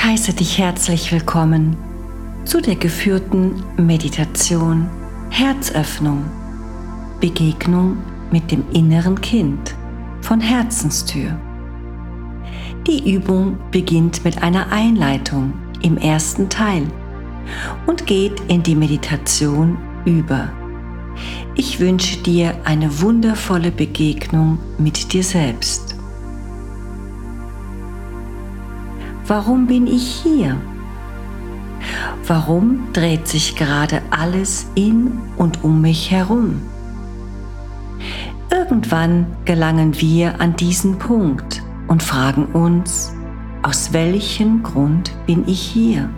heiße dich herzlich willkommen zu der geführten Meditation Herzöffnung, Begegnung mit dem inneren Kind von Herzenstür. Die Übung beginnt mit einer Einleitung im ersten Teil und geht in die Meditation über. Ich wünsche dir eine wundervolle Begegnung mit dir selbst. Warum bin ich hier? Warum dreht sich gerade alles in und um mich herum? Irgendwann gelangen wir an diesen Punkt und fragen uns, aus welchem Grund bin ich hier?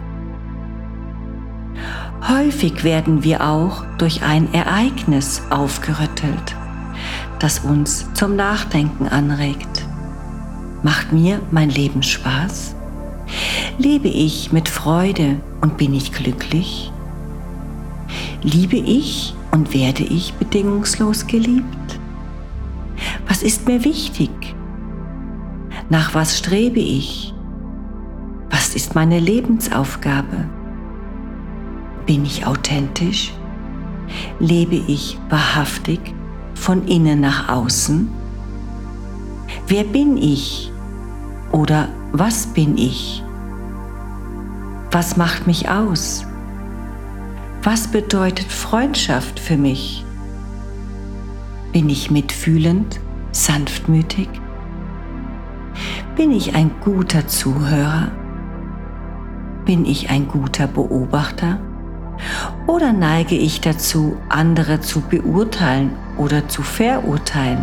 Häufig werden wir auch durch ein Ereignis aufgerüttelt, das uns zum Nachdenken anregt. Macht mir mein Leben Spaß? Lebe ich mit Freude und bin ich glücklich? Liebe ich und werde ich bedingungslos geliebt? Was ist mir wichtig? Nach was strebe ich? Was ist meine Lebensaufgabe? Bin ich authentisch? Lebe ich wahrhaftig von innen nach außen? Wer bin ich? Oder was bin ich? Was macht mich aus? Was bedeutet Freundschaft für mich? Bin ich mitfühlend, sanftmütig? Bin ich ein guter Zuhörer? Bin ich ein guter Beobachter? Oder neige ich dazu, andere zu beurteilen oder zu verurteilen?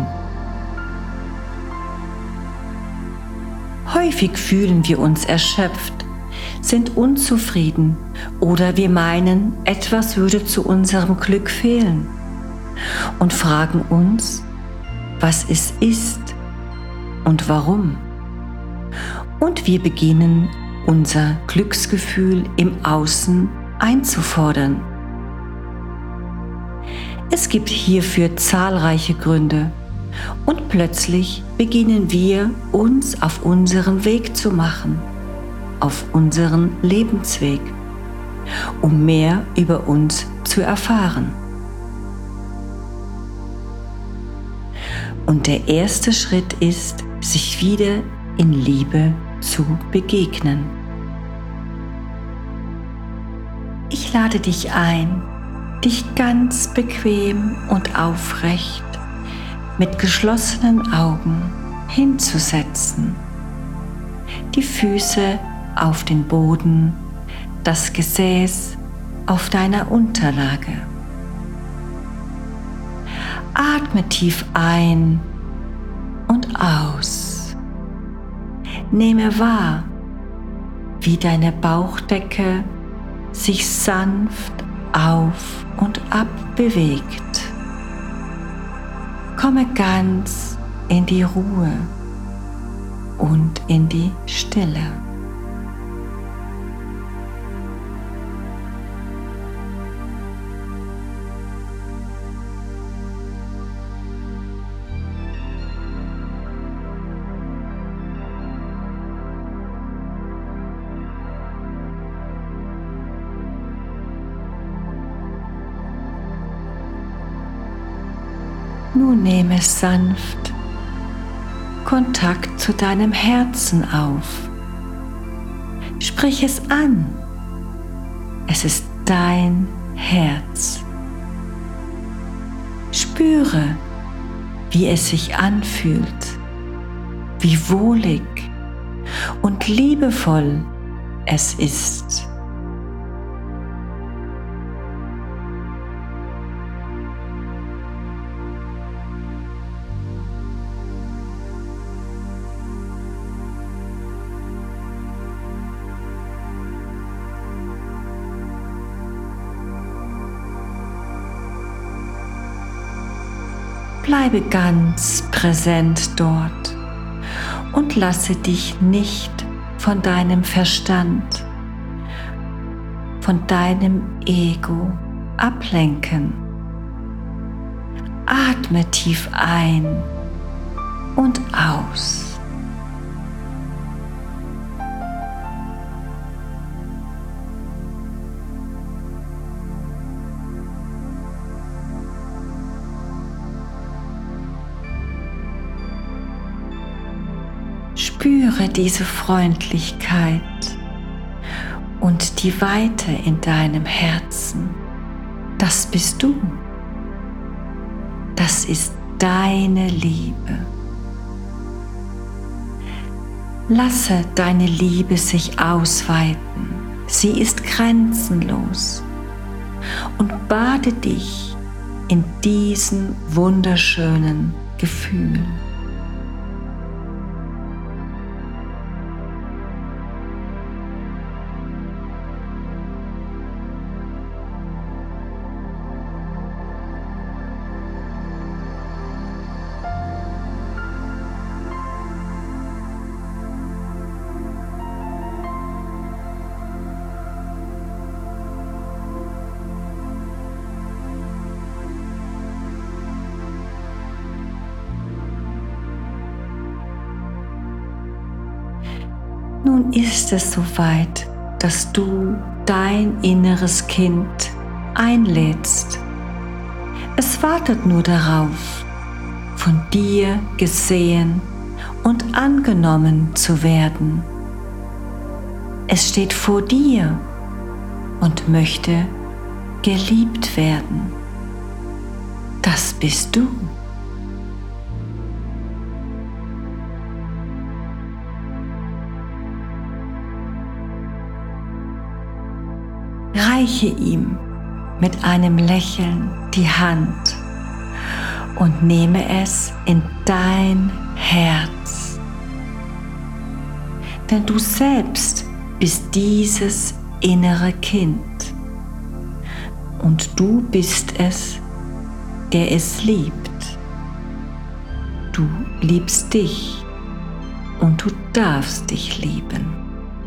Häufig fühlen wir uns erschöpft, sind unzufrieden oder wir meinen, etwas würde zu unserem Glück fehlen und fragen uns, was es ist und warum. Und wir beginnen, unser Glücksgefühl im Außen einzufordern. Es gibt hierfür zahlreiche Gründe und plötzlich beginnen wir, uns auf unseren Weg zu machen, auf unseren Lebensweg, um mehr über uns zu erfahren. Und der erste Schritt ist, sich wieder in Liebe zu begegnen. Ich lade dich ein, dich ganz bequem und aufrecht mit geschlossenen Augen hinzusetzen, die Füße auf den Boden, das Gesäß auf deiner Unterlage. Atme tief ein und aus. Nehme wahr, wie deine Bauchdecke sich sanft auf und ab bewegt. Komme ganz in die Ruhe und in die Stille. Nun nehme sanft Kontakt zu deinem Herzen auf. Sprich es an. Es ist dein Herz. Spüre, wie es sich anfühlt, wie wohlig und liebevoll es ist. Bleibe ganz präsent dort und lasse dich nicht von deinem Verstand, von deinem Ego ablenken. Atme tief ein und aus. Spüre diese Freundlichkeit und die Weite in deinem Herzen. Das bist du. Das ist deine Liebe. Lasse deine Liebe sich ausweiten. Sie ist grenzenlos. Und bade dich in diesen wunderschönen Gefühlen. Nun ist es soweit, dass du dein inneres Kind einlädst. Es wartet nur darauf, von dir gesehen und angenommen zu werden. Es steht vor dir und möchte geliebt werden. Das bist du. Reiche ihm mit einem Lächeln die Hand und nehme es in dein Herz. Denn du selbst bist dieses innere Kind und du bist es, der es liebt. Du liebst dich und du darfst dich lieben.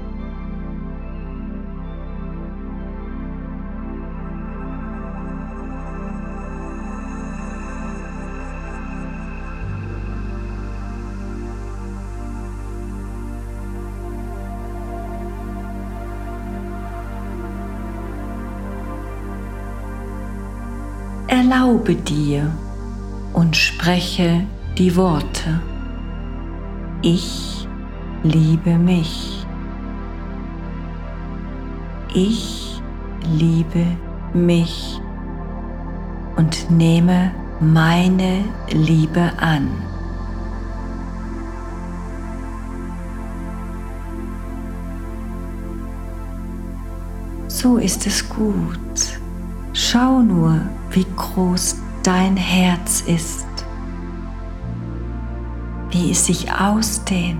Erlaube dir und spreche die Worte: Ich liebe mich. Ich liebe mich und nehme meine Liebe an. So ist es gut. Schau nur, wie groß dein Herz ist, wie es sich ausdehnt.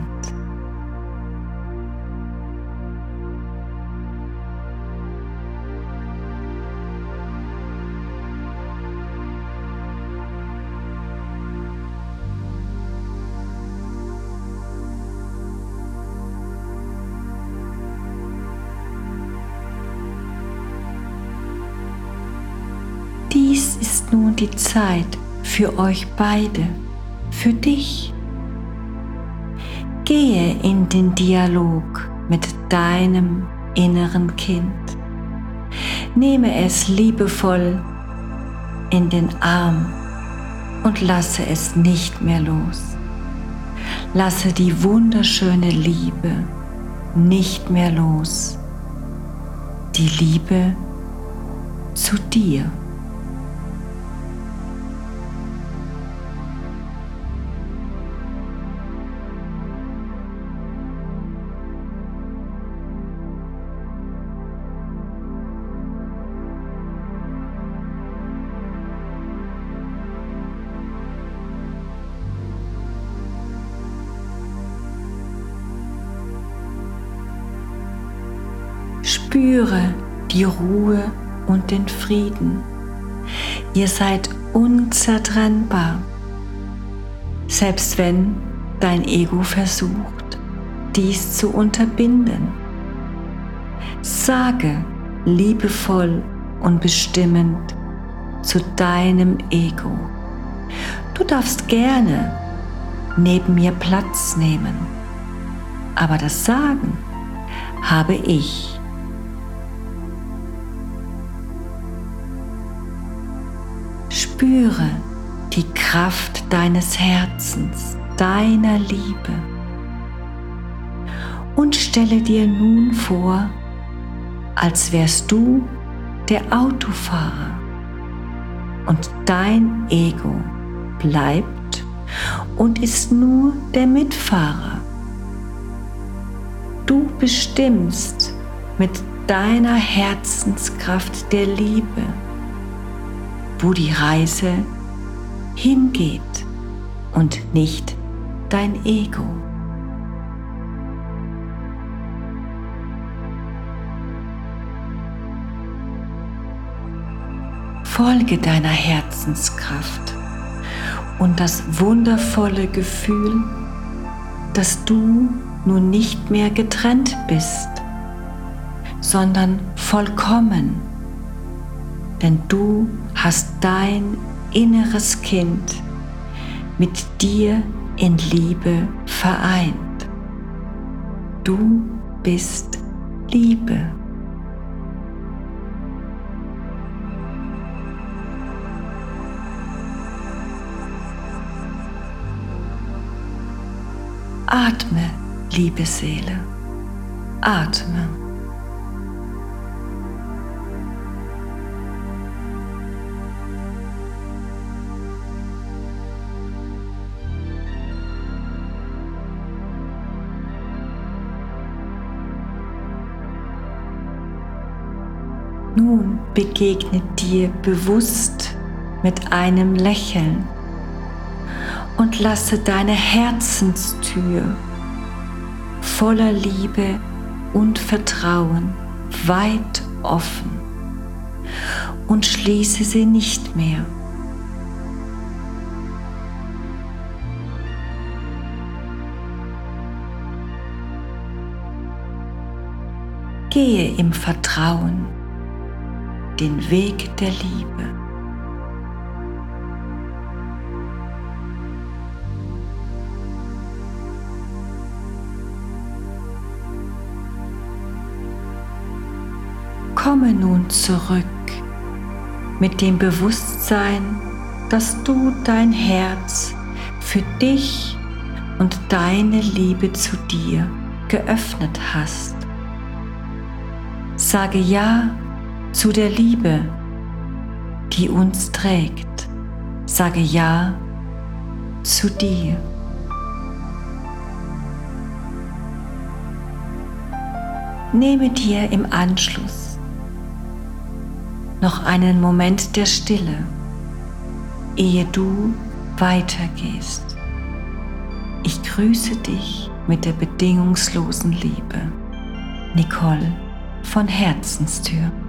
Dies ist nun die Zeit für euch beide, für dich. Gehe in den Dialog mit deinem inneren Kind. Nehme es liebevoll in den Arm und lasse es nicht mehr los. Lasse die wunderschöne Liebe nicht mehr los. Die Liebe zu dir. Spüre die Ruhe und den Frieden. Ihr seid unzertrennbar. Selbst wenn dein Ego versucht, dies zu unterbinden. Sage liebevoll und bestimmend zu deinem Ego: Du darfst gerne neben mir Platz nehmen, aber das Sagen habe ich. Spüre die Kraft deines Herzens, deiner Liebe. Und stelle dir nun vor, als wärst du der Autofahrer und dein Ego bleibt und ist nur der Mitfahrer. Du bestimmst mit deiner Herzenskraft der Liebe, wo die Reise hingeht und nicht dein Ego. Folge deiner Herzenskraft und das wundervolle Gefühl, dass du nun nicht mehr getrennt bist, sondern vollkommen, denn du hast dein inneres Kind mit dir in Liebe vereint. Du bist Liebe. Atme, liebe Seele, atme. Nun begegne dir bewusst mit einem Lächeln und lasse deine Herzenstür voller Liebe und Vertrauen weit offen und schließe sie nicht mehr. Gehe im Vertrauen den Weg der Liebe. Komme nun zurück mit dem Bewusstsein, dass du dein Herz für dich und deine Liebe zu dir geöffnet hast. Sage Ja zu der Liebe, die uns trägt. Sage Ja zu dir. Nehme dir im Anschluss noch einen Moment der Stille, ehe du weitergehst. Ich grüße dich mit der bedingungslosen Liebe. Nicole von Herzenstür.